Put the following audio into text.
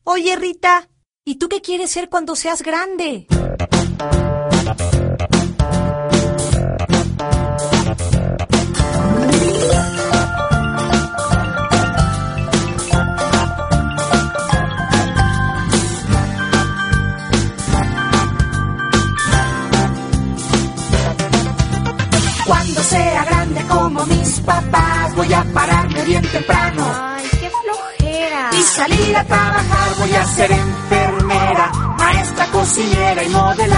Oye, Rita, ¿y tú qué quieres ser cuando seas grande? Cuando sea grande como mis papás, voy a pararme bien temprano. Ay, qué flojera. Y salir a trabajar, voy a ser enfermera, maestra, cocinera y modelar.